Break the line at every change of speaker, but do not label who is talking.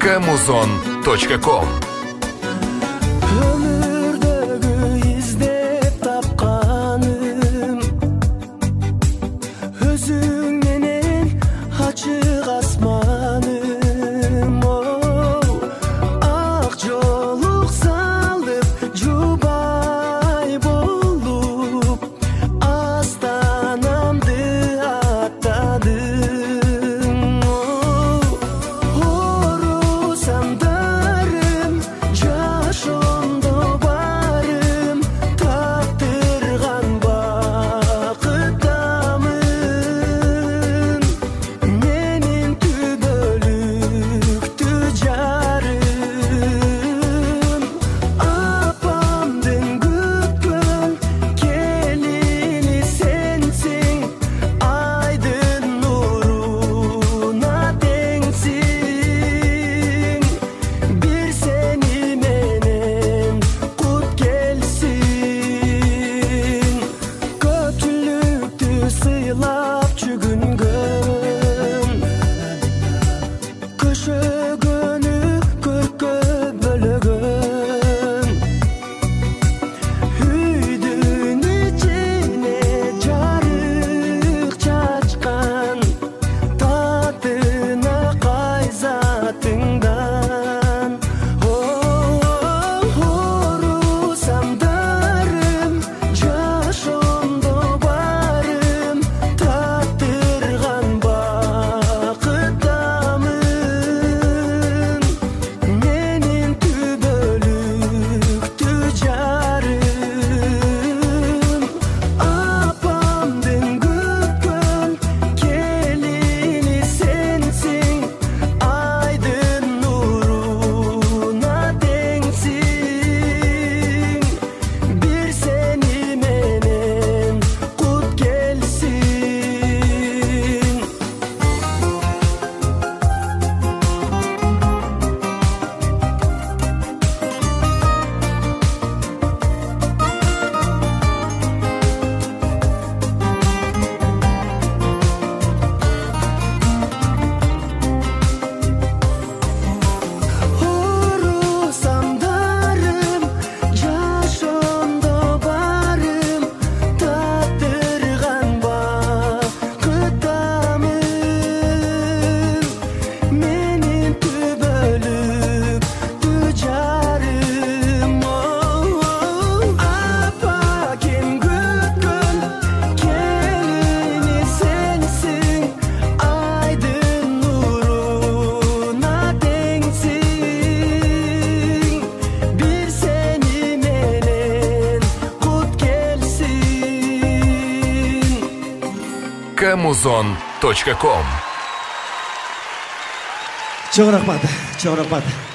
Kamuzon.com.
Ömürdөгү издеп тапканым өзүң менен ачык асманым. Ак жолук салып жубай болуп астанамды аттадым. Орусамдарым жашоомдо барым таттырган бакытамын. Менин түбөлүктүү жарым апамдын күткөн келини сенсиң. Айдын нуруна теңсиң. Бир сени менен кут келсин. Көпчүлүктү сыйлап жүгүнгөн көшөгөнү көркө бөлөгөн. Үйдүн ичине жарык чачкан татына кайзатыңдан. Орусамдарым жашоомдо барым таттырган бакытамын. Менин түбөлүктүү жарым апамдын күткөн келини сенсиң. Айдын нуруна теңсиң. Бир сени менен кут келсин. Орусамдарым жашоомдо барым таттырган бакытамын. Менин түбөлүктүү жарым. Апакем күткөн келини сенсиң. Айдын нуруна теңсиң. Бир сени менен кут келсин.
Kamuzon.com.
Çok rahmat.